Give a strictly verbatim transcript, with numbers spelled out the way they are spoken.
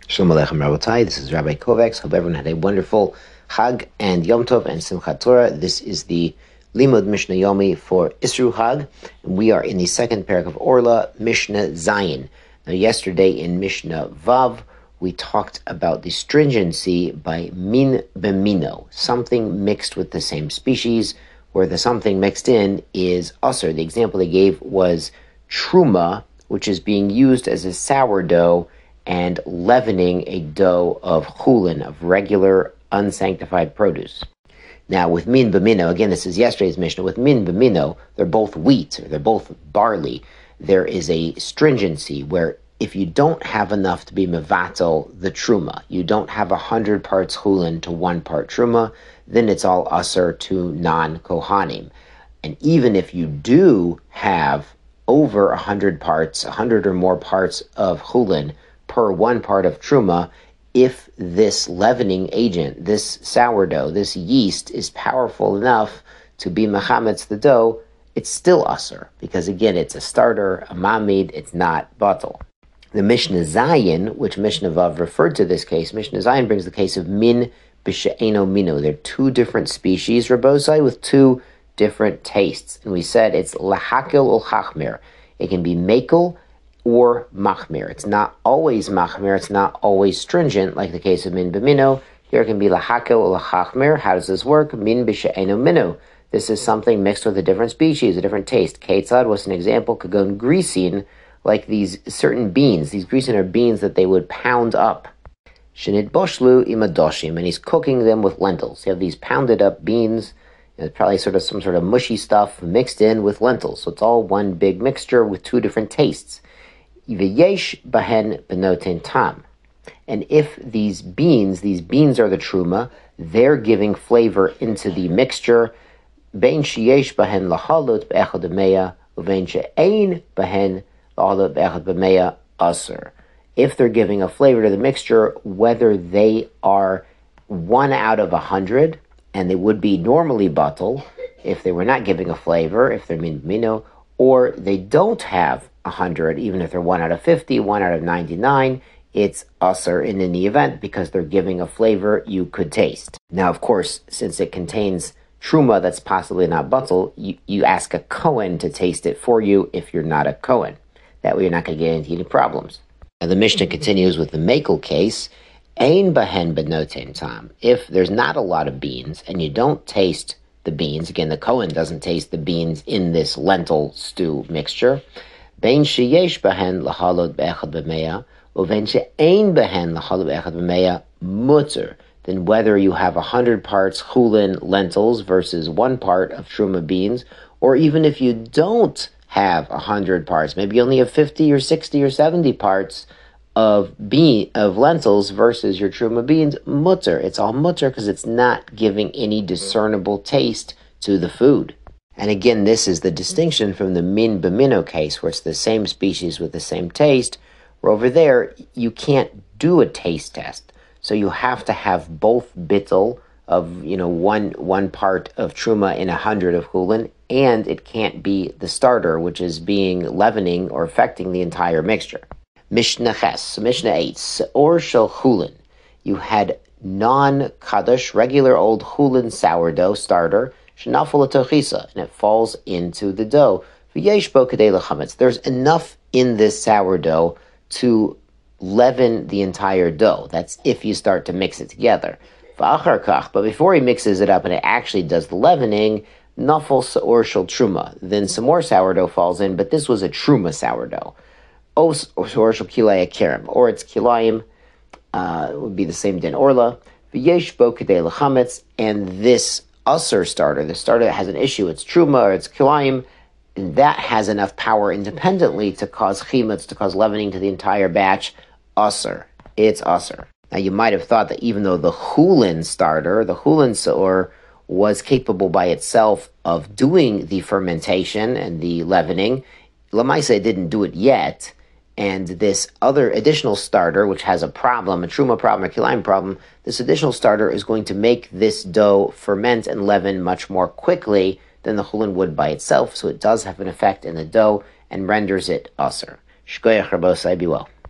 Shalom Aleichem Rabotai, this is Rabbi Kovacs. Hope everyone had a wonderful Chag and Yom Tov and Simchat Torah. This is the Limud Mishnah Yomi for Isru Chag, and we are in the second parak of Orla, Mishnah Zayin. Now yesterday in Mishnah Vav, we talked about the stringency by min bemino, something mixed with the same species, where the something mixed in is usher. The example they gave was truma, which is being used as a sourdough and leavening a dough of chulin, of regular unsanctified produce. Now, with min b'mino, again, this is yesterday's Mishnah, with min b'mino, they're both wheat, or they're both barley. There is a stringency where if you don't have enough to be mevatel the truma, you don't have a hundred parts chulin to one part truma, then it's all usher to non-kohanim. And even if you do have over a hundred parts, a hundred or more parts of chulin per one part of truma, if this leavening agent, this sourdough, this yeast is powerful enough to be mechametz the dough, it's still usher, because again, it's a starter, a mamid, it's not batel. The Mishnah Zayin, which Mishnah Vav referred to this case, Mishnah Zayin brings the case of min b'she'eno mino. They're two different species, Rabosai, with two different tastes. And we said it's lahakel ul chachmir. It can be makel or machmir. It's not always machmir, it's not always stringent, like the case of min b'mino. Here it can be lahakel or lachachmir. How does this work? Min b'she'eno mino. This is something mixed with a different species, a different taste. Ketzad was an example, kagon grisin, like these certain beans. These grisin are beans that they would pound up. Shenit boshlu imadoshim, and he's cooking them with lentils. You have these pounded up beans, and it's probably sort of some sort of mushy stuff mixed in with lentils. So it's all one big mixture with two different tastes. V'yesh bahen benoten tam. And if these beans, these beans are the truma, they're giving flavor into the mixture. Bein sheyesh bahen lahalot be'echad b'meya, uvein she'ein bahen lahalot be'echad b'meya aser. If they're giving a flavor to the mixture, whether they are one out of a hundred, and they would be normally batel if they were not giving a flavor, if they're min mino, or they don't have one hundred, even if they're one out of fifty, one out of ninety-nine, it's usher in any event because they're giving a flavor you could taste. Now, of course, since it contains truma that's possibly not batel, you, you ask a Kohen to taste it for you if you're not a Kohen. That way you're not going to get into any problems. Now, the Mishnah continues with the Makel case. Ein bahen benoten tam. If there's not a lot of beans and you don't taste the beans, again, the Kohen doesn't taste the beans in this lentil stew mixture, bein sheyesh bahen lahalot be'echad b'meya, uvein she'ein bahen lahalot be'echad b'meya mutter. Then whether you have a hundred parts chulin lentils versus one part of truma beans, or even if you don't have a hundred parts, maybe you only have fifty or sixty or seventy parts of bean of lentils versus your truma beans, mutter. It's all mutter because it's not giving any discernible taste to the food. And again, this is the distinction from the min b'mino case, where it's the same species with the same taste, where over there, you can't do a taste test. So you have to have both bittel of, you know, one one part of truma in a hundred of chulin, and it can't be the starter, which is being leavening or affecting the entire mixture. Mishnah Ches, Mishnah eight, Seor Shel Chulin. You had non-kadosh, regular old chulin sourdough starter, shenafel l'tochisa, and it falls into the dough. V'yesh bo kadei lechametz. There's enough in this sourdough to leaven the entire dough. That's if you start to mix it together. V'achar kach, but before he mixes it up and it actually does the leavening, nafel seor shel truma. Then some more sourdough falls in, but this was a truma sourdough. Or it's kilayim, uh, would be the same din orla. V'yesh bo kadei lechametz, and this usher starter, the starter that has an issue, it's truma or it's kilayim, and that has enough power independently to cause chimetz, to cause leavening to the entire batch. Usher, it's usher. Now you might have thought that even though the chulin starter, the chulin seor, was capable by itself of doing the fermentation and the leavening, Lamaisa didn't do it yet. And this other additional starter, which has a problem, a truma problem, a kilayim problem, this additional starter is going to make this dough ferment and leaven much more quickly than the chulin would by itself. So it does have an effect in the dough and renders it usher. Shkoyach Rabosai, be well.